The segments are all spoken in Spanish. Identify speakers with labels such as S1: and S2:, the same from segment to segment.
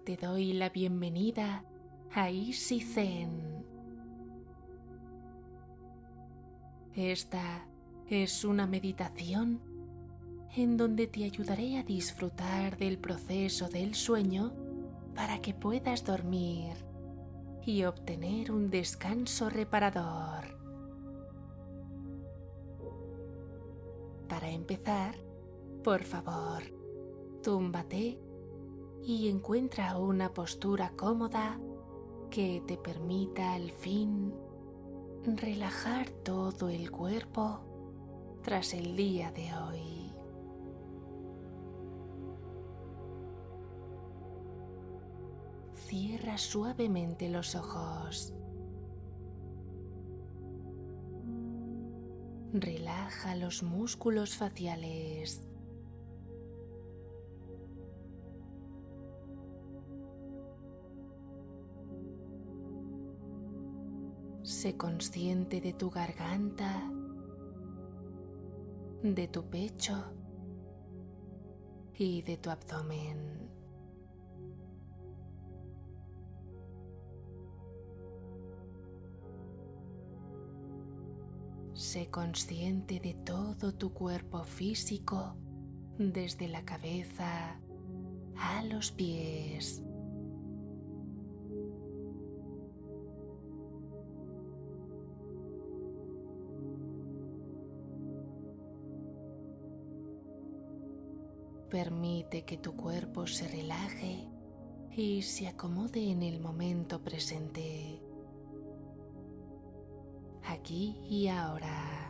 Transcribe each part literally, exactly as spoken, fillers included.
S1: te doy la bienvenida a Easy Zen. Esta es una meditación en donde te ayudaré a disfrutar del proceso del sueño para que puedas dormir y obtener un descanso reparador. Para empezar, por favor, túmbate y encuentra una postura cómoda que te permita al fin relajar todo el cuerpo tras el día de hoy. Cierra suavemente los ojos. Relaja los músculos faciales. Sé consciente de tu garganta, de tu pecho y de tu abdomen. Sé consciente de todo tu cuerpo físico, desde la cabeza a los pies. Permite que tu cuerpo se relaje y se acomode en el momento presente, aquí y ahora.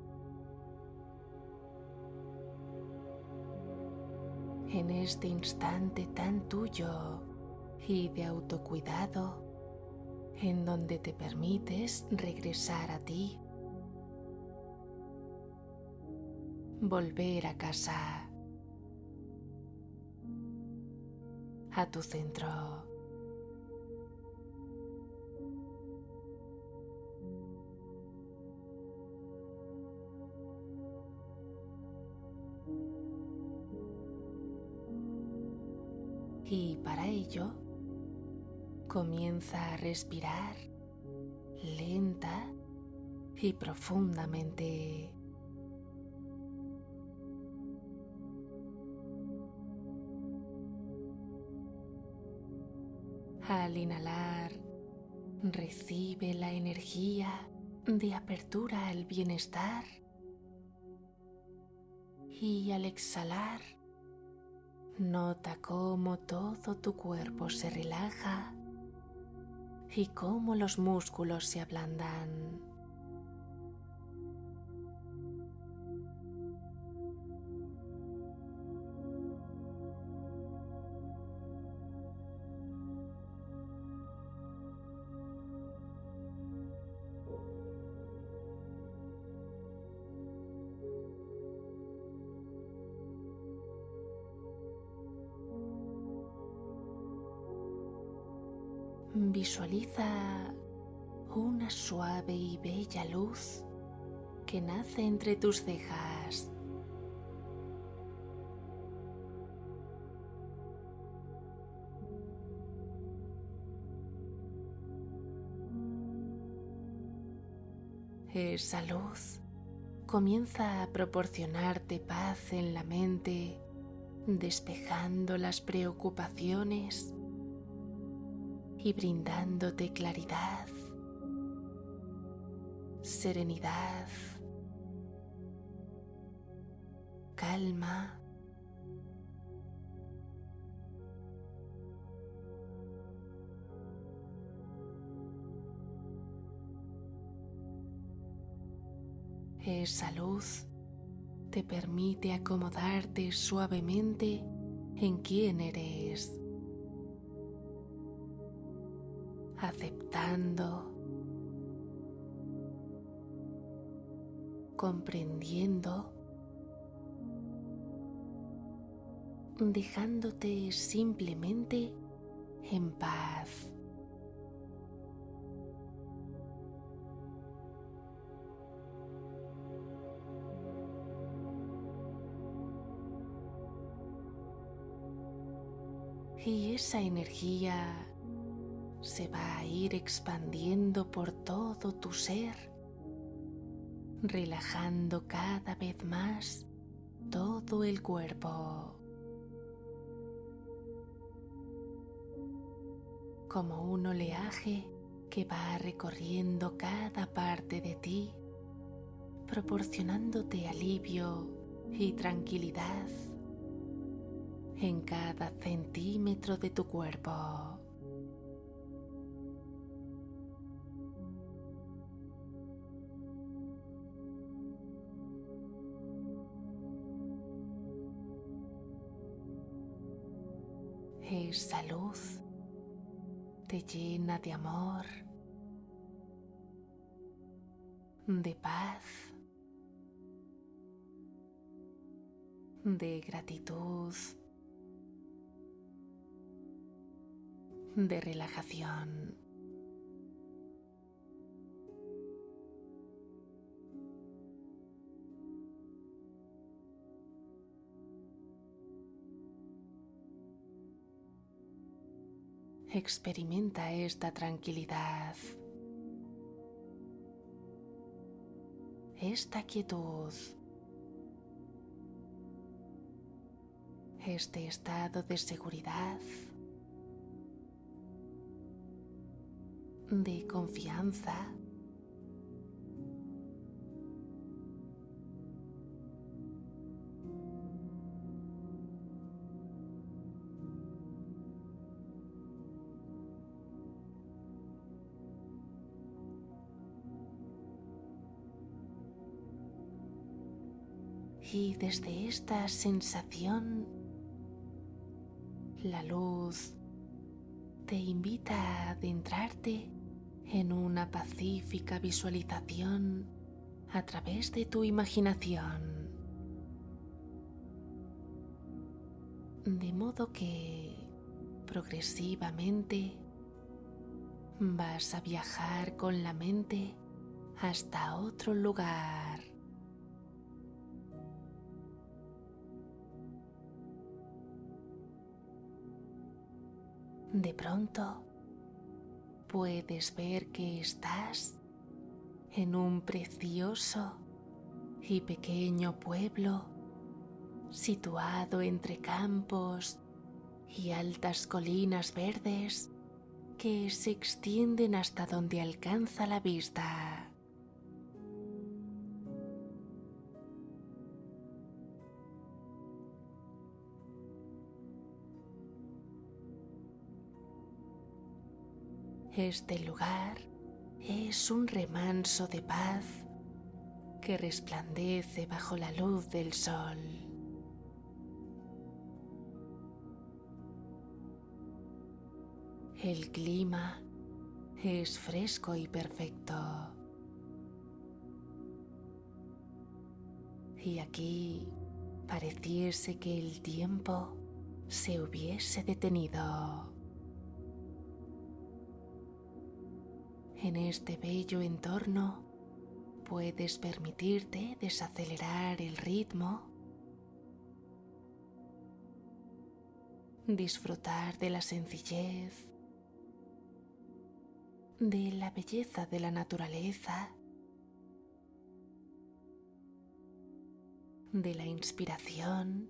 S1: En este instante tan tuyo y de autocuidado, en donde te permites regresar a ti, volver a casa, a tu centro. Y para ello, comienza a respirar lenta y profundamente. Al inhalar, recibe la energía de apertura al bienestar y al exhalar, nota cómo todo tu cuerpo se relaja y cómo los músculos se ablandan. Visualiza una suave y bella luz que nace entre tus cejas. Esa luz comienza a proporcionarte paz en la mente, despejando las preocupaciones y brindándote claridad, serenidad, calma. Esa luz te permite acomodarte suavemente en quién eres, aceptando, comprendiendo, dejándote simplemente en paz. y esa energía se va a ir expandiendo por todo tu ser, relajando cada vez más todo el cuerpo. Como un oleaje que va recorriendo cada parte de ti, proporcionándote alivio y tranquilidad en cada centímetro de tu cuerpo. Esa luz te llena de amor, de paz, de gratitud, de relajación. Experimenta esta tranquilidad, esta quietud, este estado de seguridad, de confianza, y desde esta sensación, la luz te invita a adentrarte en una pacífica visualización a través de tu imaginación. De modo que progresivamente vas a viajar con la mente hasta otro lugar. De pronto, puedes ver que estás en un precioso y pequeño pueblo situado entre campos y altas colinas verdes que se extienden hasta donde alcanza la vista. Este lugar es un remanso de paz que resplandece bajo la luz del sol. El clima es fresco y perfecto. Y aquí pareciese que el tiempo se hubiese detenido. En este bello entorno puedes permitirte desacelerar el ritmo, disfrutar de la sencillez, de la belleza de la naturaleza, de la inspiración,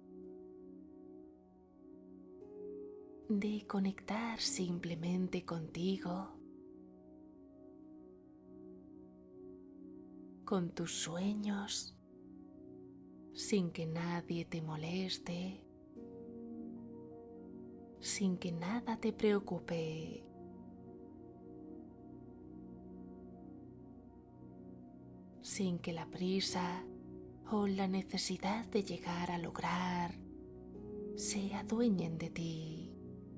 S1: de conectar simplemente contigo, con tus sueños, sin que nadie te moleste, sin que nada te preocupe. Sin que la prisa o la necesidad de llegar a lograr se adueñen de ti.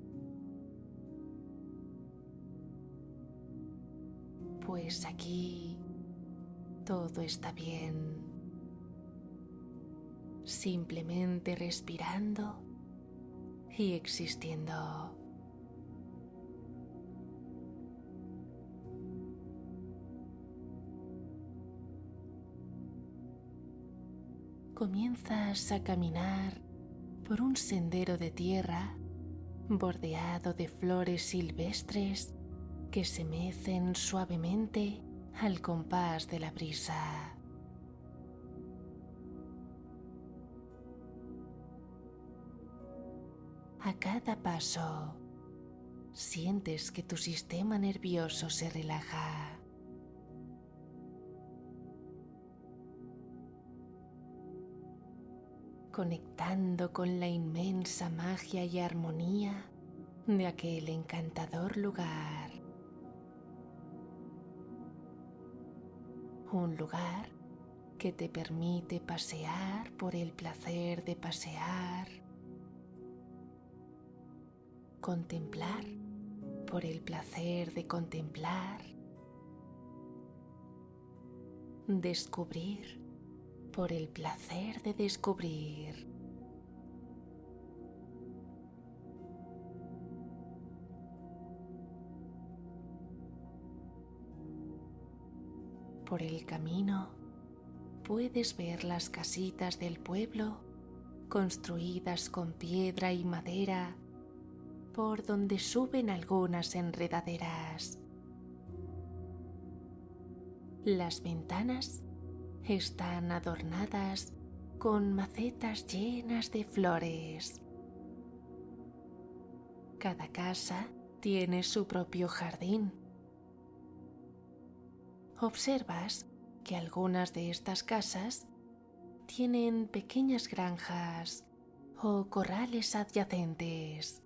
S1: Pues aquí todo está bien, simplemente respirando y existiendo. Comienzas a caminar por un sendero de tierra bordeado de flores silvestres que se mecen suavemente al compás de la brisa. A cada paso, sientes que tu sistema nervioso se relaja. Conectando con la inmensa magia y armonía de aquel encantador lugar. Un lugar que te permite pasear por el placer de pasear, contemplar por el placer de contemplar, descubrir por el placer de descubrir. Por el camino puedes ver las casitas del pueblo construidas con piedra y madera, por donde suben algunas enredaderas. Las ventanas están adornadas con macetas llenas de flores. Cada casa tiene su propio jardín. Observas que algunas de estas casas tienen pequeñas granjas o corrales adyacentes.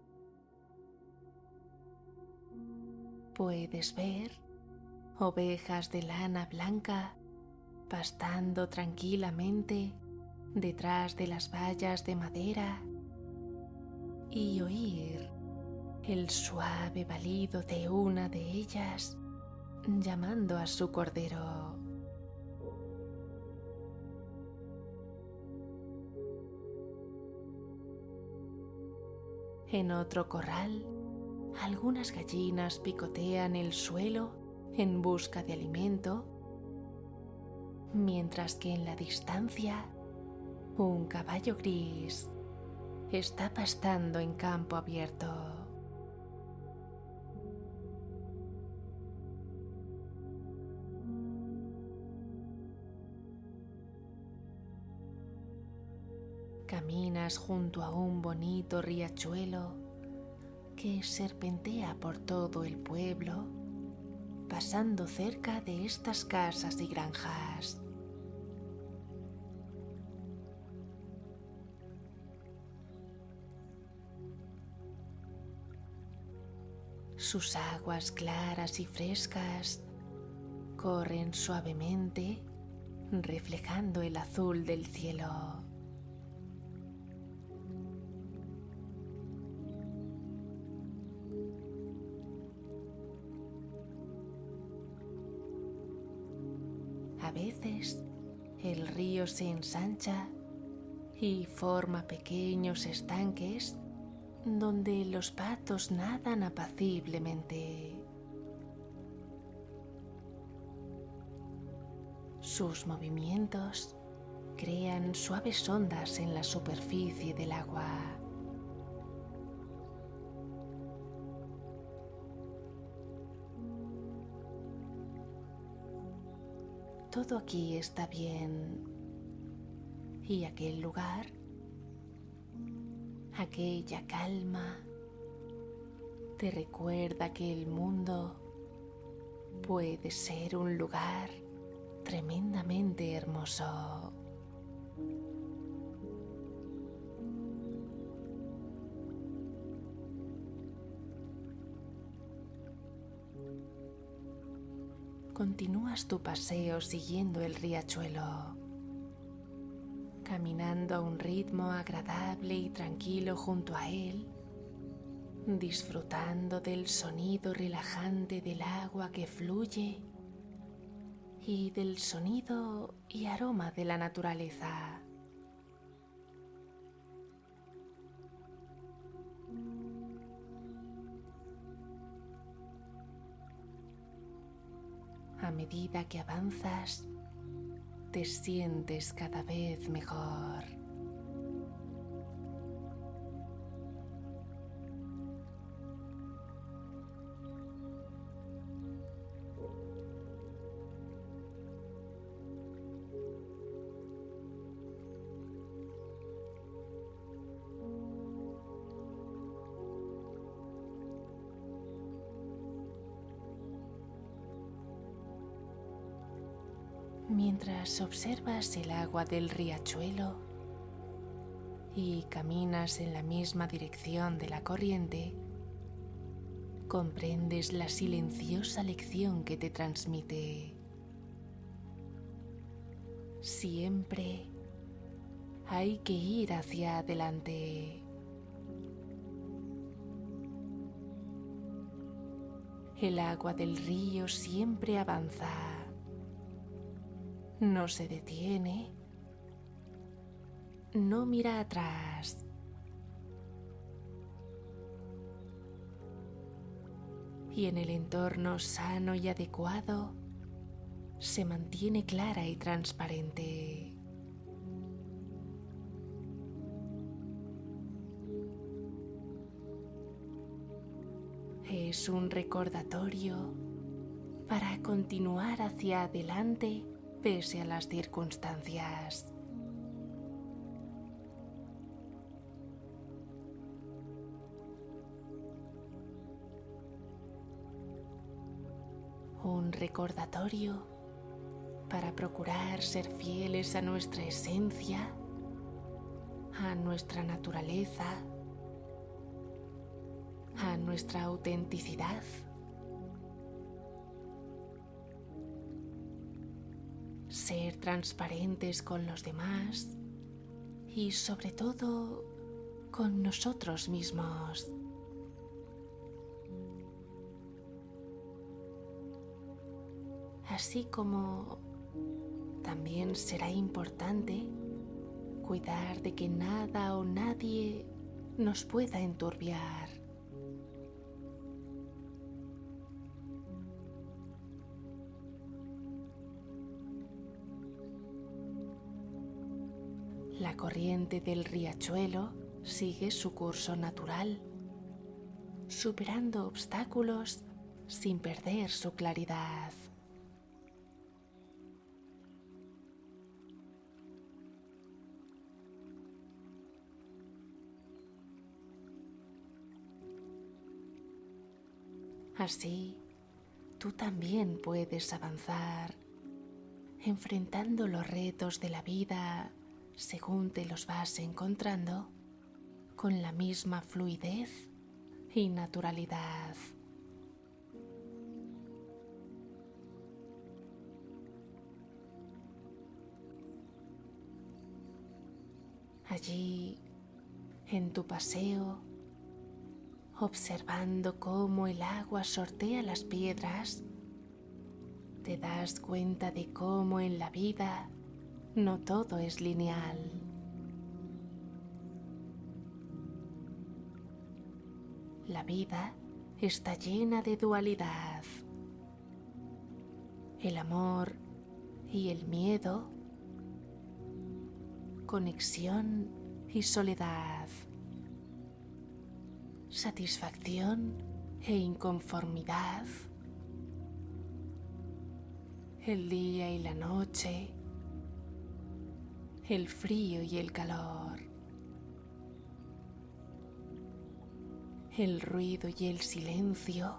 S1: Puedes ver ovejas de lana blanca pastando tranquilamente detrás de las vallas de madera y oír el suave balido de una de ellas llamando a su cordero. En otro corral, algunas gallinas picotean el suelo en busca de alimento, mientras que en la distancia un caballo gris está pastando en campo abierto. Caminas junto a un bonito riachuelo que serpentea por todo el pueblo, pasando cerca de estas casas y granjas. Sus aguas claras y frescas corren suavemente, reflejando el azul del cielo. A veces el río se ensancha y forma pequeños estanques donde los patos nadan apaciblemente. Sus movimientos crean suaves ondas en la superficie del agua. Todo aquí está bien, y aquel lugar, aquella calma, te recuerda que el mundo puede ser un lugar tremendamente hermoso. Continúas tu paseo siguiendo el riachuelo, caminando a un ritmo agradable y tranquilo junto a él, disfrutando del sonido relajante del agua que fluye y del sonido y aroma de la naturaleza. A medida que avanzas, te sientes cada vez mejor. Mientras observas el agua del riachuelo y caminas en la misma dirección de la corriente, comprendes la silenciosa lección que te transmite. Siempre hay que ir hacia adelante. El agua del río siempre avanza. No se detiene. No mira atrás. Y en el entorno sano y adecuado se mantiene clara y transparente. Es un recordatorio para continuar hacia adelante pese a las circunstancias. Un recordatorio para procurar ser fieles a nuestra esencia, a nuestra naturaleza, a nuestra autenticidad. Ser transparentes con los demás y sobre todo con nosotros mismos. Así como también será importante cuidar de que nada o nadie nos pueda enturbiar. La corriente del riachuelo sigue su curso natural, superando obstáculos sin perder su claridad. Así, tú también puedes avanzar, enfrentando los retos de la vida según te los vas encontrando, con la misma fluidez y naturalidad. Allí, en tu paseo, observando cómo el agua sortea las piedras, te das cuenta de cómo en la vida no todo es lineal. La vida está llena de dualidad. El amor y el miedo, conexión y soledad, satisfacción e inconformidad, el día y la noche, el frío y el calor, el ruido y el silencio,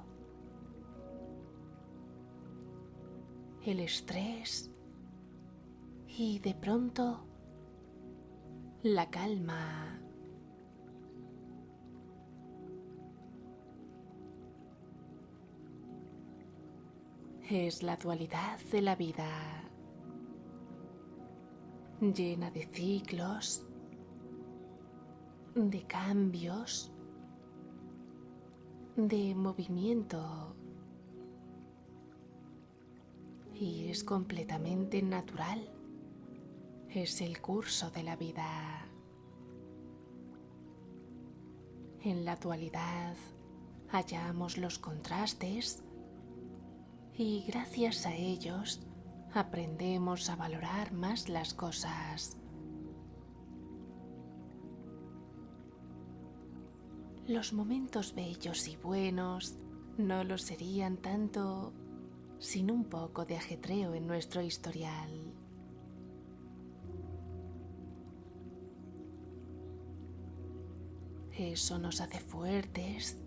S1: el estrés y de pronto la calma. Es la dualidad de la vida, llena de ciclos, de cambios, de movimiento, y es completamente natural. Es el curso de la vida. En la dualidad hallamos los contrastes y gracias a ellos aprendemos a valorar más las cosas. Los momentos bellos y buenos no lo serían tanto sin un poco de ajetreo en nuestro historial. Eso nos hace fuertes,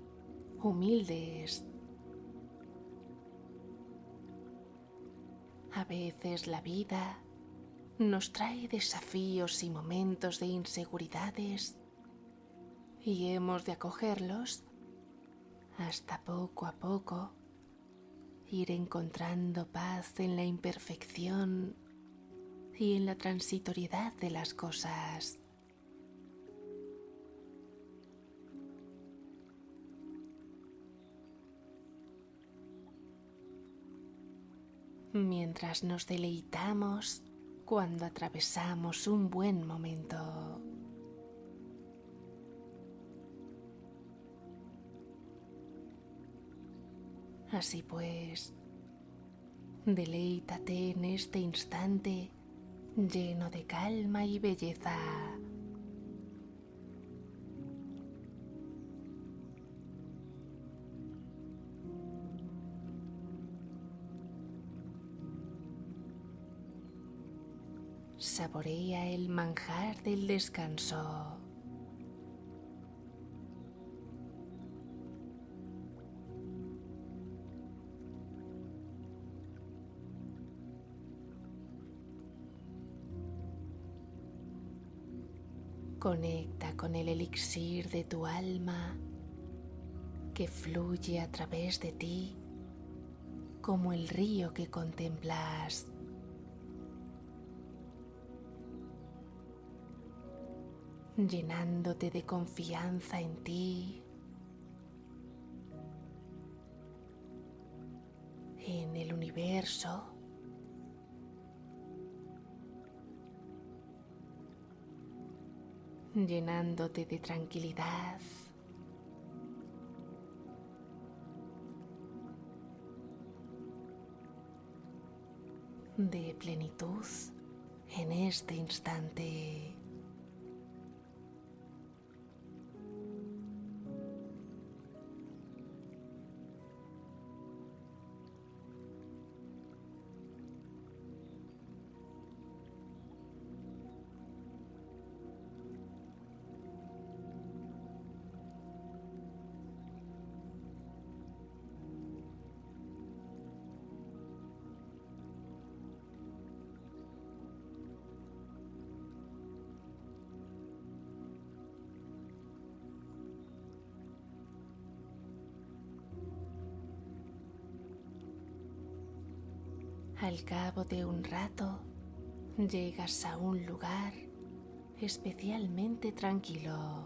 S1: humildes, A veces la vida nos trae desafíos y momentos de inseguridades y hemos de acogerlos hasta poco a poco ir encontrando paz en la imperfección y en la transitoriedad de las cosas. Mientras nos deleitamos cuando atravesamos un buen momento. Así pues, deleítate en este instante lleno de calma y belleza. Saborea el manjar del descanso. Conecta con el elixir de tu alma que fluye a través de ti como el río que contemplas. Llenándote de confianza en ti, en el universo, llenándote de tranquilidad, de plenitud en este instante. Al cabo de un rato, llegas a un lugar especialmente tranquilo.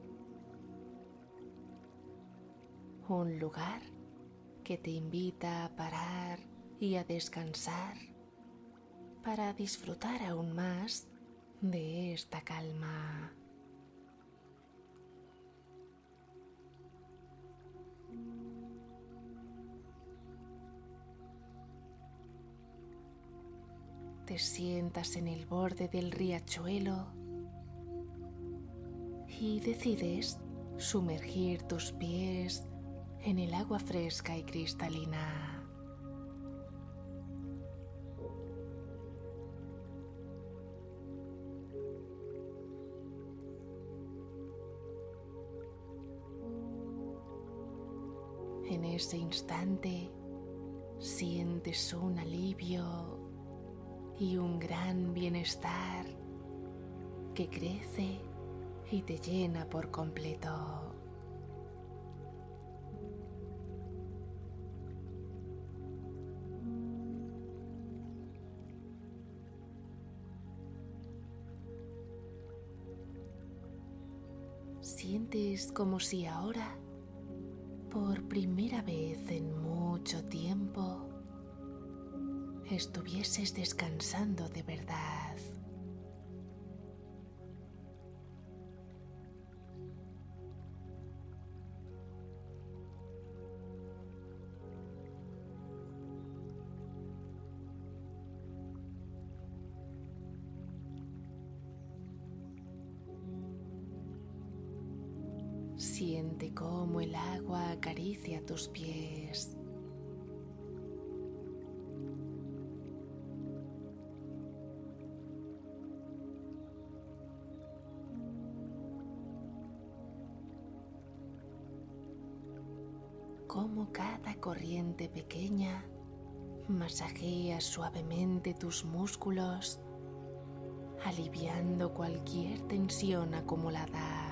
S1: Un lugar que te invita a parar y a descansar para disfrutar aún más de esta calma. Te sientas en el borde del riachuelo y decides sumergir tus pies en el agua fresca y cristalina. En ese instante sientes un alivio y un gran bienestar que crece y te llena por completo. Sientes como si ahora, por primera vez en mucho tiempo, estuvieses descansando de verdad. Siente cómo el agua acaricia tus pies. Cómo cada corriente pequeña Masajea suavemente tus músculos, aliviando cualquier tensión acumulada.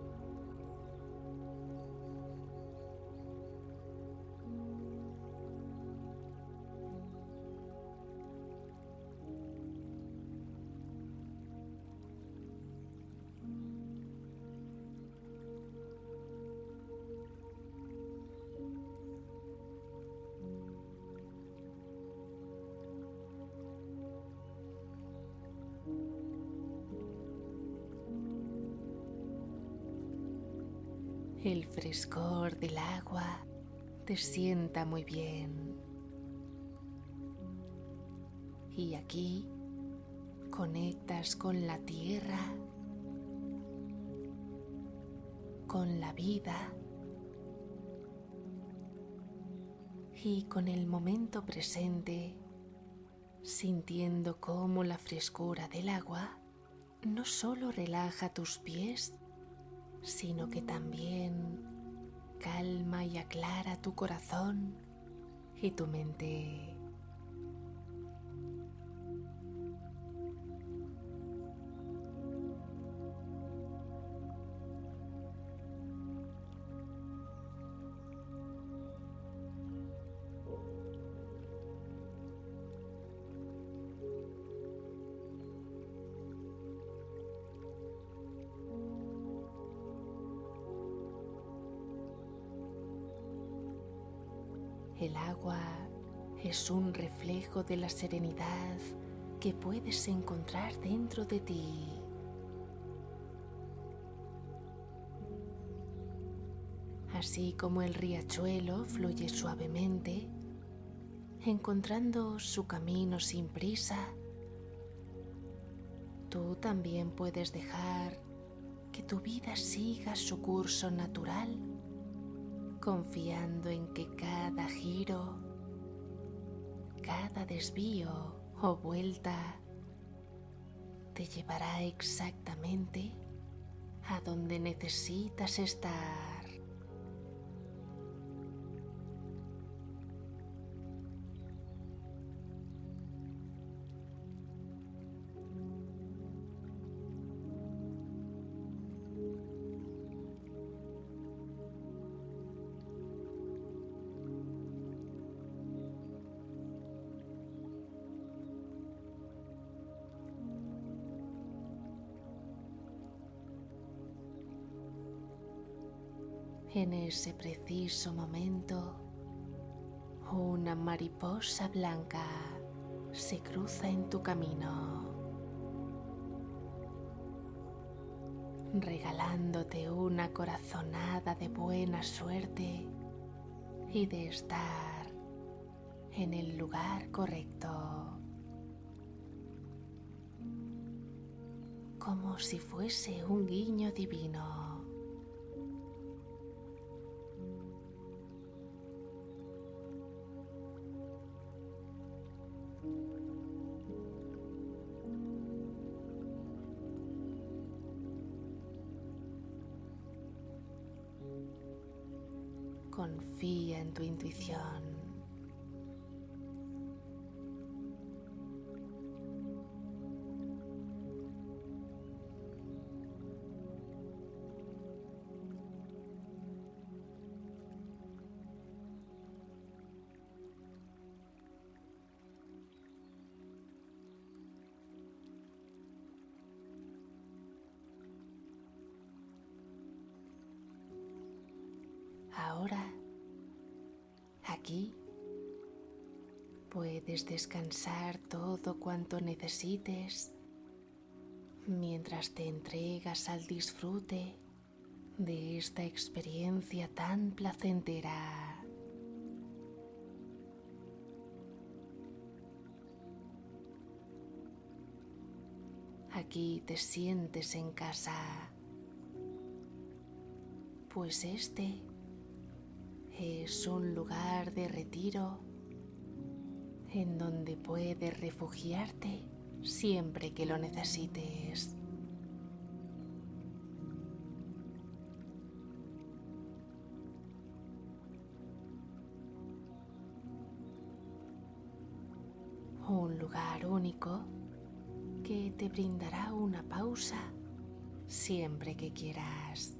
S1: El frescor del agua te sienta muy bien. Y aquí conectas con la tierra, con la vida y con el momento presente, sintiendo cómo la frescura del agua no solo relaja tus pies, sino que también calma y aclara tu corazón y tu mente. El agua es un reflejo de la serenidad que puedes encontrar dentro de ti. Así como el riachuelo fluye suavemente, encontrando su camino sin prisa, tú también puedes dejar que tu vida siga su curso natural, confiando en que cada giro, cada desvío o vuelta te llevará exactamente a donde necesitas estar. En ese preciso momento, una mariposa blanca se cruza en tu camino, regalándote una corazonada de buena suerte y de estar en el lugar correcto, como si fuese un guiño divino. Confía en tu intuición. Ahora, aquí, puedes descansar todo cuanto necesites mientras te entregas al disfrute de esta experiencia tan placentera. Aquí te sientes en casa, pues este es un lugar de retiro en donde puedes refugiarte siempre que lo necesites. un lugar único que te brindará una pausa siempre que quieras.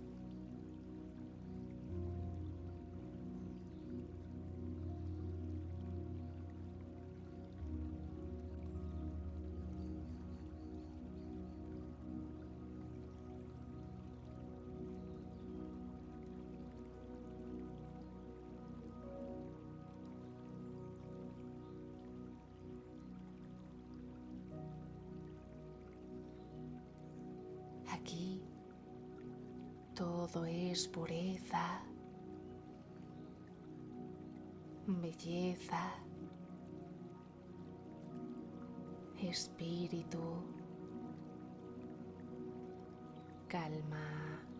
S1: Aquí todo es pureza, belleza, espíritu, calma.